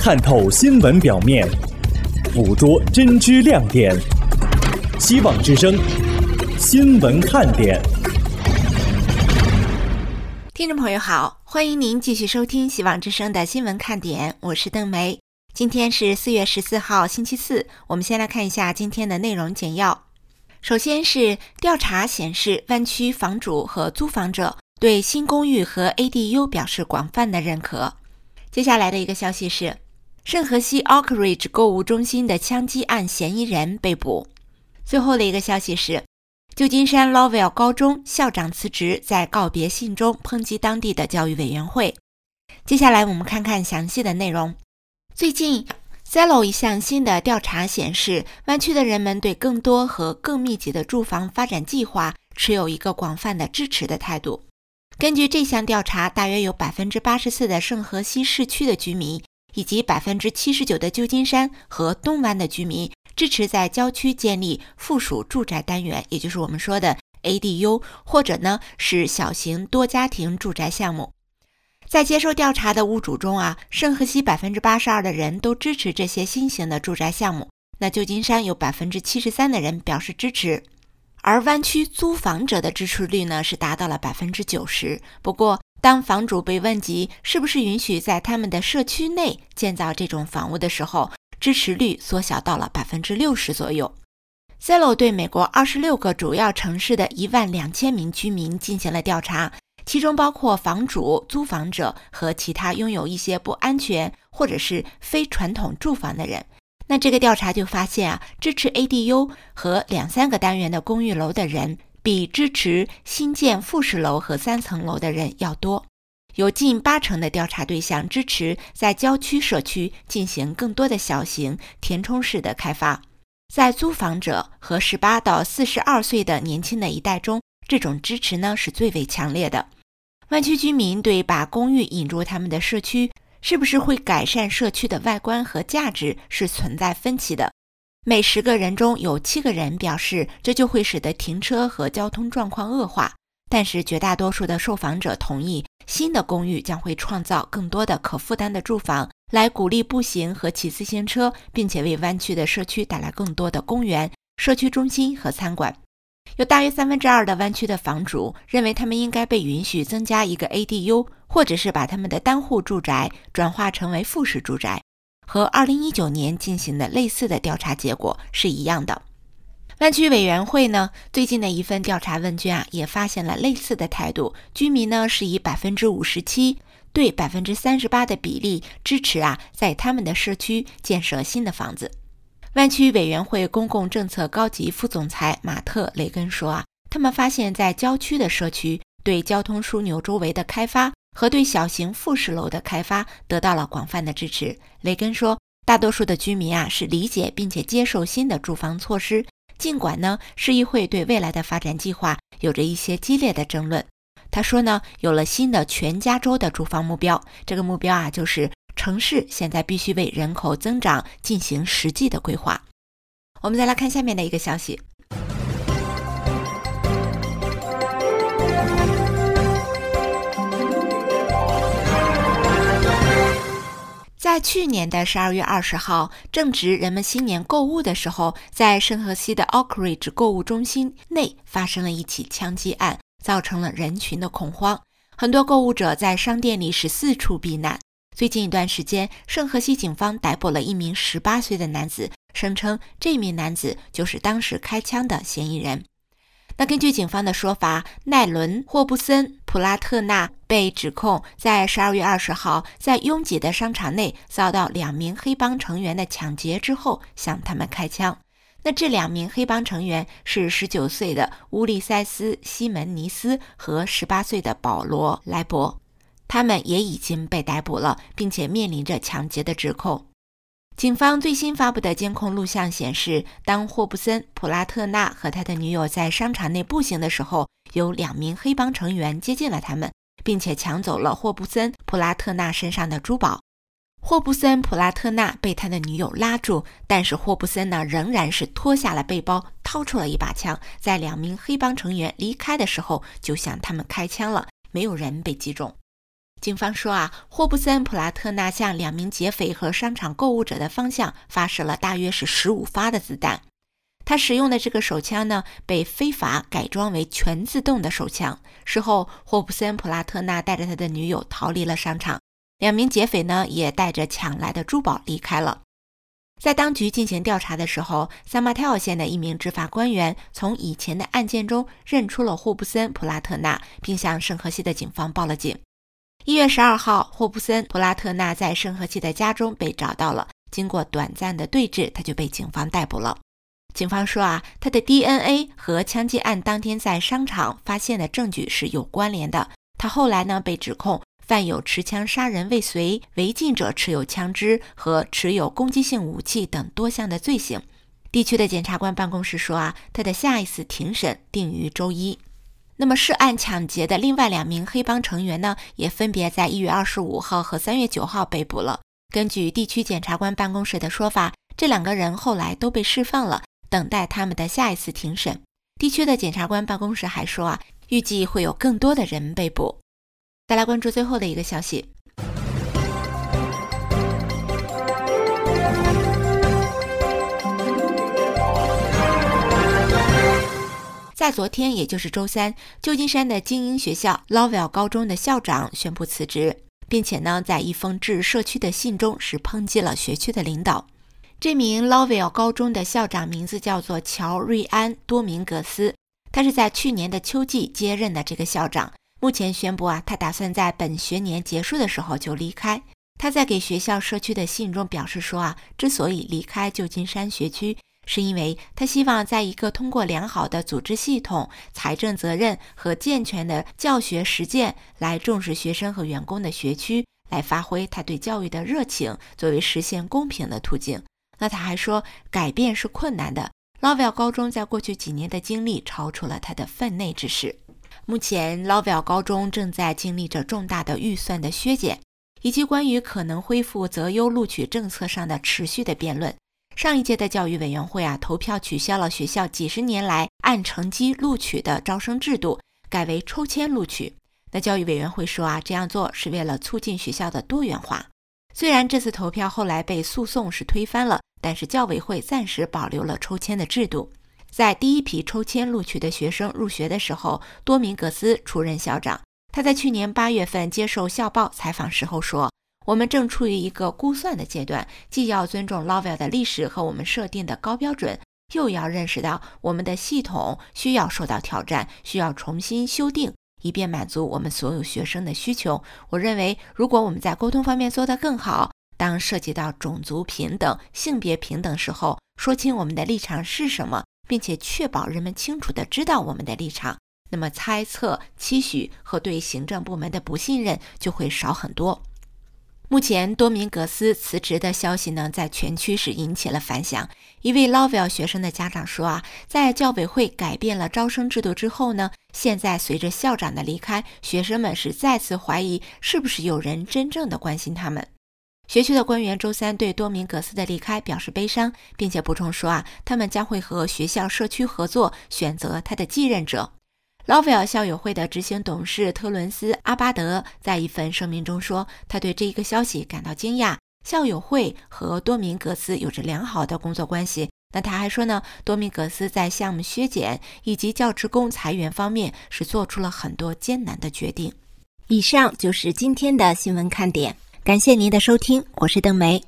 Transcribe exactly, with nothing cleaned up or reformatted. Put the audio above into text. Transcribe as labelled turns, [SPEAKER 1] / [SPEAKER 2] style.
[SPEAKER 1] 探透新闻表面，捕捉真知亮点。希望之声新闻看点。
[SPEAKER 2] 听众朋友好，欢迎您继续收听希望之声的新闻看点，我是邓梅。今天是四月十四号星期四，我们先来看一下今天的内容简要。首先是调查显示，湾区房主和租房者对新公寓和 A D U 表示广泛的认可。接下来的一个消息是，圣荷西 Oak Ridge 购物中心的枪击案嫌疑人被捕。最后的一个消息是，旧金山 Lowell 高中校长辞职，在告别信中抨击当地的教育委员会。接下来我们看看详细的内容。最近 Zillow 一项新的调查显示，湾区的人们对更多和更密集的住房发展计划持有一个广泛的支持的态度。根据这项调查，大约有 百分之八十四 的圣荷西市区的居民以及 百分之七十九 的旧金山和东湾的居民支持在郊区建立附属住宅单元，也就是我们说的 A D U， 或者呢是小型多家庭住宅项目。在接受调查的屋主中啊，圣荷西 百分之八十二 的人都支持这些新型的住宅项目，那旧金山有 百分之七十三 的人表示支持。而湾区租房者的支持率呢是达到了 百分之九十。 不过当房主被问及是不是允许在他们的社区内建造这种房屋的时候，支持率缩小到了 百分之六十 左右。 Zillow 对美国二十六个主要城市的一万两千名居民进行了调查，其中包括房主、租房者和其他拥有一些不安全或者是非传统住房的人。那这个调查就发现啊，支持 A D U 和两三个单元的公寓楼的人比支持新建复式楼和三层楼的人要多。有近八成的调查对象支持在郊区社区进行更多的小型填充式的开发。在租房者和十八到四十二岁的年轻的一代中，这种支持呢是最为强烈的。湾区居民对把公寓引入他们的社区是不是会改善社区的外观和价值是存在分歧的。每十个人中有七个人表示这就会使得停车和交通状况恶化，但是绝大多数的受访者同意新的公寓将会创造更多的可负担的住房，来鼓励步行和骑自行车，并且为湾区的社区带来更多的公园、社区中心和餐馆。有大约三分之二的湾区的房主认为他们应该被允许增加一个 A D U， 或者是把他们的单户住宅转化成为复式住宅，和二零一九年进行的类似的调查结果是一样的。湾区委员会呢，最近的一份调查问卷啊，也发现了类似的态度。居民呢是以 百分之五十七 对 百分之三十八 的比例支持啊，在他们的社区建设新的房子。湾区委员会公共政策高级副总裁马特·雷根说啊，他们发现在郊区的社区对交通枢纽周围的开发和对小型复式楼的开发得到了广泛的支持。雷根说，大多数的居民啊是理解并且接受新的住房措施，尽管呢市议会对未来的发展计划有着一些激烈的争论。他说呢，有了新的全加州的住房目标，这个目标啊就是城市现在必须为人口增长进行实际的规划。我们再来看下面的一个消息。在去年的十二月二十号，正值人们新年购物的时候，在圣荷西的 Oak Ridge 购物中心内发生了一起枪击案，造成了人群的恐慌。很多购物者在商店里是四处避难。最近一段时间，圣荷西警方逮捕了一名十八岁的男子，声称这名男子就是当时开枪的嫌疑人。那根据警方的说法，奈伦·霍布森·普拉特纳被指控在十二月二十号在拥挤的商场内遭到两名黑帮成员的抢劫之后向他们开枪。那这两名黑帮成员是十九岁的乌利塞斯·西门尼斯和十八岁的保罗·莱博，他们也已经被逮捕了，并且面临着抢劫的指控。警方最新发布的监控录像显示，当霍布森·普拉特纳和他的女友在商场内步行的时候，有两名黑帮成员接近了他们，并且抢走了霍布森·普拉特纳身上的珠宝。霍布森·普拉特纳被他的女友拉住，但是霍布森呢仍然是脱下了背包，掏出了一把枪，在两名黑帮成员离开的时候就向他们开枪了，没有人被击中。 警方说啊，霍布森·普拉特纳向两名劫匪和商场购物者的方向发射了大约是十五发的子弹。他使用的这个手枪呢，被非法改装为全自动的手枪。事后，霍布森·普拉特纳带着他的女友逃离了商场，两名劫匪呢也带着抢来的珠宝离开了。在当局进行调查的时候，萨马特尔县的一名执法官员从以前的案件中认出了霍布森·普拉特纳，并向圣荷西的警方报了警。一月十二号，霍布森·普拉特纳在圣荷西的家中被找到了，经过短暂的对峙，他就被警方逮捕了。警方说啊，他的 D N A 和枪击案当天在商场发现的证据是有关联的。他后来呢被指控犯有持枪杀人未遂、违禁者持有枪支和持有攻击性武器等多项的罪行。地区的检察官办公室说啊，他的下一次庭审定于周一。那么涉案抢劫的另外两名黑帮成员呢，也分别在一月二十五号和三月九号被捕了。根据地区检察官办公室的说法，这两个人后来都被释放了，等待他们的下一次庭审。地区的检察官办公室还说啊，预计会有更多的人被捕。再来关注最后的一个消息。在昨天，也就是周三，旧金山的精英学校 Lovell 高中的校长宣布辞职，并且呢，在一封致社区的信中是抨击了学区的领导。这名 Lovell 高中的校长名字叫做乔瑞安·多明格斯，他是在去年的秋季接任的这个校长。目前宣布啊，他打算在本学年结束的时候就离开。他在给学校社区的信中表示说啊，之所以离开旧金山学区，是因为他希望在一个通过良好的组织系统、财政责任和健全的教学实践来重视学生和员工的学区，来发挥他对教育的热情，作为实现公平的途径。那他还说，改变是困难的。Lovell 高中在过去几年的经历超出了他的分内之事。目前 Lovell 高中正在经历着重大的预算的削减，以及关于可能恢复择优录取政策上的持续的辩论。上一届的教育委员会啊，投票取消了学校几十年来按成绩录取的招生制度，改为抽签录取。那教育委员会说啊，这样做是为了促进学校的多元化。虽然这次投票后来被诉讼是推翻了，但是教委会暂时保留了抽签的制度。在第一批抽签录取的学生入学的时候，多明格斯出任校长。他在去年八月份接受校报采访时候说，我们正处于一个估算的阶段，既要尊重 Lovell 的历史和我们设定的高标准，又要认识到我们的系统需要受到挑战，需要重新修订，以便满足我们所有学生的需求。我认为如果我们在沟通方面做得更好，当涉及到种族平等、性别平等时候，说清我们的立场是什么，并且确保人们清楚地知道我们的立场，那么猜测、期许和对行政部门的不信任就会少很多。目前多明格斯辞职的消息呢，在全区是引起了反响。一位 Lovell 学生的家长说啊，在教委会改变了招生制度之后呢，现在随着校长的离开，学生们是再次怀疑是不是有人真正的关心他们。学区的官员周三对多明格斯的离开表示悲伤，并且补充说啊，他们将会和学校社区合作，选择他的继任者。Lovell 校友会的执行董事特伦斯·阿巴德在一份声明中说，他对这一个消息感到惊讶。校友会和多明格斯有着良好的工作关系。那他还说呢，多明格斯在项目削减以及教职工裁员方面是做出了很多艰难的决定。以上就是今天的新闻看点，感谢您的收听，我是邓梅。